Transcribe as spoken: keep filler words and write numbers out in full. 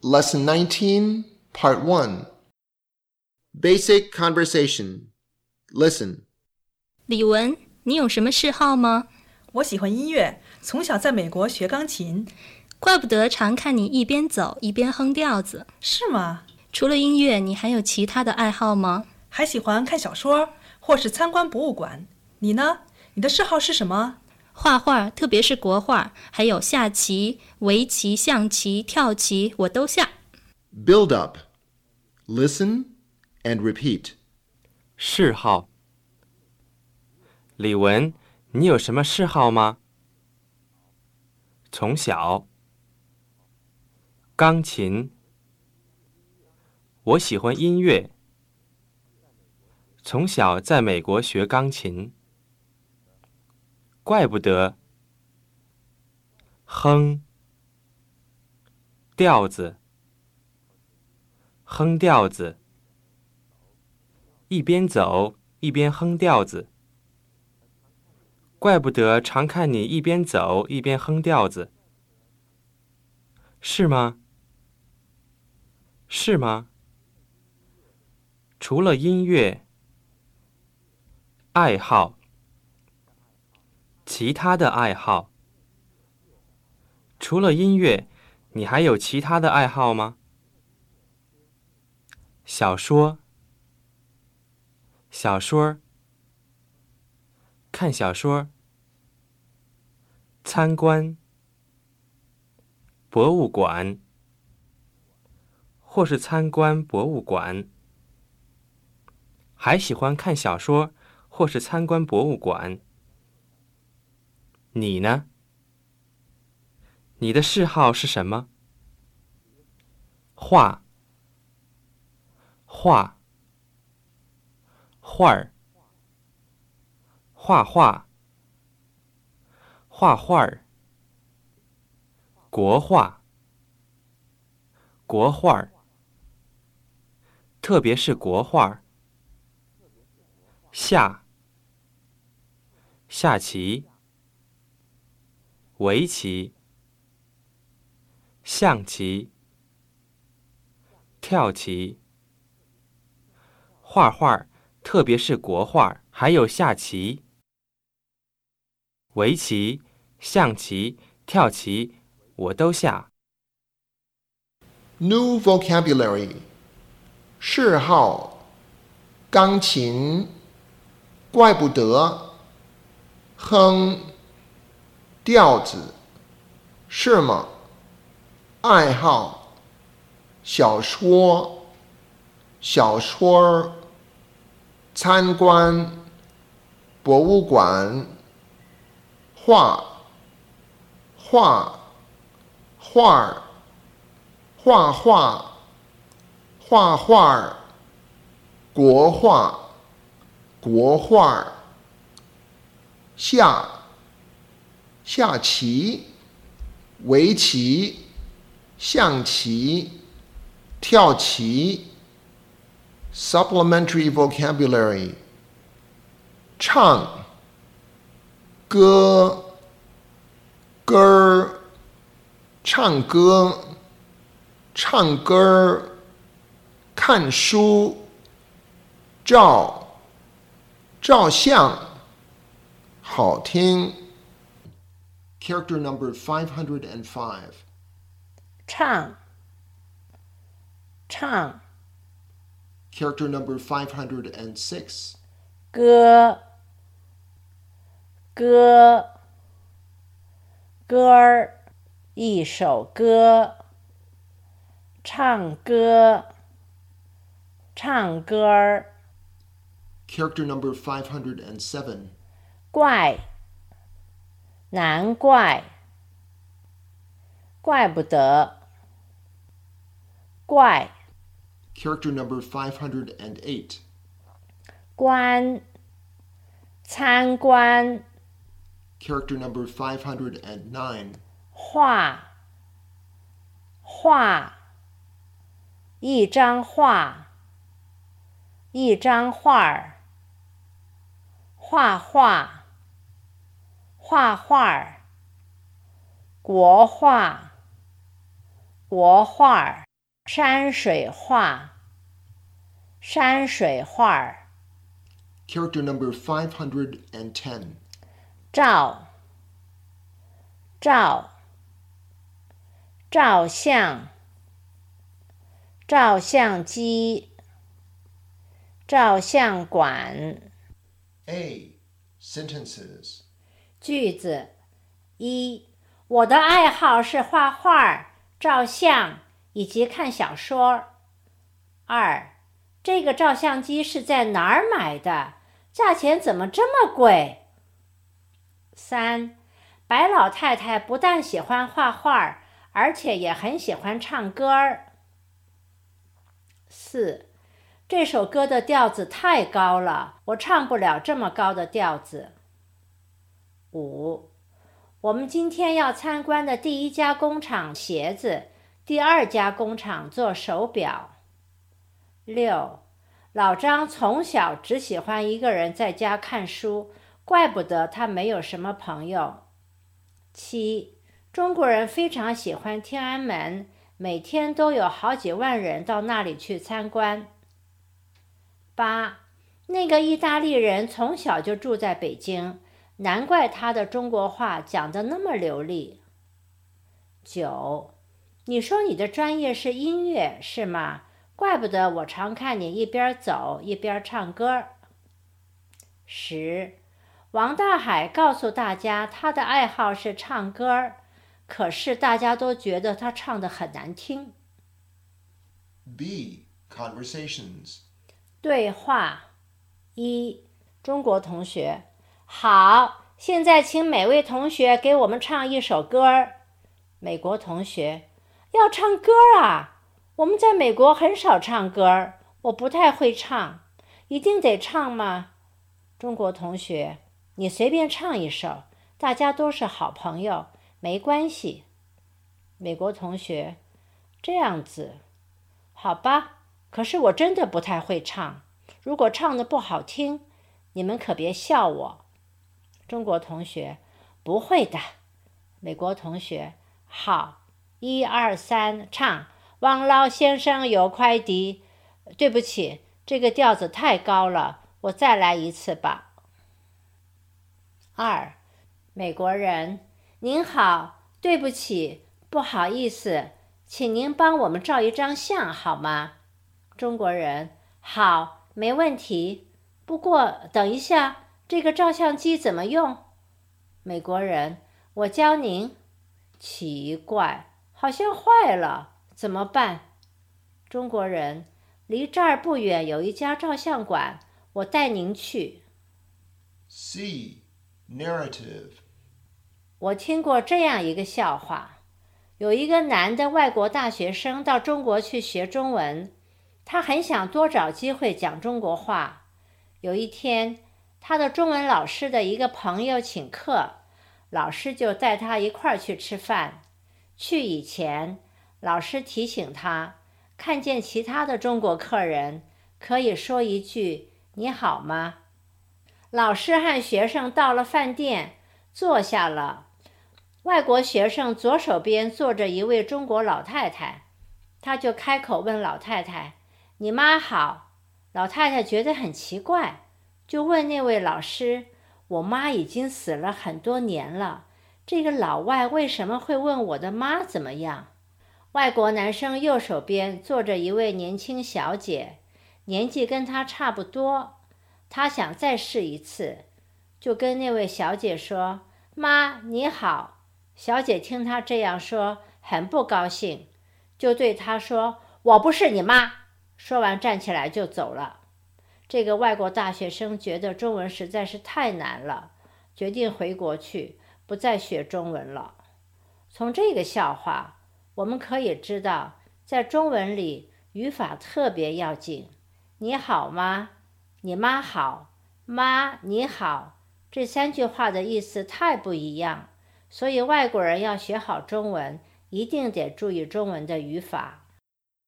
Lesson nineteen, Part one. Basic Conversation. Listen. 李文，你有什么嗜好吗？ 我喜欢音乐，从小在美国学钢琴。 怪不得常看你一边走一边哼调子。 是吗？ 除了音乐，你还有其他的爱好吗？ 还喜欢看小说，或是参观博物馆。你呢？你的嗜好是什么？ 画画，特别是国画，还有下棋、围棋、象棋、跳棋，我都下。 Build up. Listen and repeat. 嗜好。李文，你有什么嗜好吗？从小。钢琴。我喜欢音乐，从小在美国学钢琴。怪不得。哼。调子。哼调子。一边走一边哼调子。怪不得常看你一边走一边哼调子。是吗？是吗？除了音乐，爱好，其他的爱好。除了音乐，你还有其他的爱好吗？小说，小说，看小说。参观，博物馆，或是参观博物馆。还喜欢看小说，或是参观博物馆。你呢？你的嗜好是什么？画，画，画儿，画画，画画儿，国画，国画儿，特别是国画儿。下，下棋，围棋，象棋，跳棋。画画，特别是国画，还有下棋、围棋、象棋、跳棋，我都下。 New vocabulary. 嗜好，钢琴，怪不得，哼，调子，是吗？爱好，小说，小说，参观，博物馆，画，画，画，画画，画画，国画，国画，下，下棋，围棋，象棋，跳棋。Supplementary vocabulary. 唱，歌，歌儿，唱歌，唱歌儿，看书，照，照相，好听。Character number five hundred five. 唱，唱。 Character number five hundred six. 歌，歌，歌儿，一首歌。唱歌，唱歌儿。 Character number five hundred seven. 怪，难怪，怪不得，怪。 Character number five hundred eight. 观，参观。 Character number five hundred nine. 画，画，一张画，一张画儿。画画，画画儿。国画，国画儿。 山水画，山水画。 Character number five hundred ten. 照，照，照相，照相机，照相馆。 A. Sentences. 句子一，我的爱好是画画、照相以及看小说。二，这个照相机是在哪儿买的？价钱怎么这么贵？三，白老太太不但喜欢画画，而且也很喜欢唱歌儿。四，这首歌的调子太高了，我唱不了这么高的调子。五，我们今天要参观的第一家工厂鞋子，第二家工厂做手表。六，老张从小只喜欢一个人在家看书，怪不得他没有什么朋友。七，中国人非常喜欢天安门，每天都有好几万人到那里去参观。八，那个意大利人从小就住在北京，难怪他的中国话讲得那么流利。九，你说你的专业是音乐，是吗？怪不得我常看你一边走一边唱歌。十，王大海告诉大家他的爱好是唱歌，可是大家都觉得他唱得很难听。 B. Conversations. 对话一，中国同学，好，现在请每位同学给我们唱一首歌。美国同学，要唱歌啊？我们在美国很少唱歌，我不太会唱，一定得唱吗？中国同学，你随便唱一首，大家都是好朋友，没关系。美国同学，这样子，好吧，可是我真的不太会唱，如果唱得不好听，你们可别笑我。中国同学，不会的。美国同学，好，一二三，唱。王老先生有快递。对不起，这个调子太高了，我再来一次吧。二，美国人，您好，对不起，不好意思，请您帮我们照一张相好吗？中国人，好，没问题，不过等一下，这个照相机怎么用？美国人，我教您。奇怪，好像坏了，怎么办？中国人，离这儿不远有一家照相馆，我带您去。 C. Narrative. 我听过这样一个笑话，有一个男的外国大学生到中国去学中文，他很想多找机会讲中国话。有一天，他的中文老师的一个朋友请客，老师就带他一块儿去吃饭。去以前，老师提醒他，看见其他的中国客人，可以说一句你好吗？老师和学生到了饭店，坐下了。外国学生左手边坐着一位中国老太太，他就开口问老太太，你妈好？老太太觉得很奇怪，就问那位老师，我妈已经死了很多年了，这个老外为什么会问我的妈怎么样？外国男生右手边坐着一位年轻小姐，年纪跟他差不多，他想再试一次，就跟那位小姐说，妈，你好。小姐听他这样说，很不高兴，就对他说，我不是你妈。说完站起来就走了。这个外国大学生觉得中文实在是太难了，决定回国去，不再学中文了。从这个笑话，我们可以知道，在中文里语法特别要紧。你好吗？你妈好。妈，你好。这三句话的意思太不一样，所以外国人要学好中文，一定得注意中文的语法。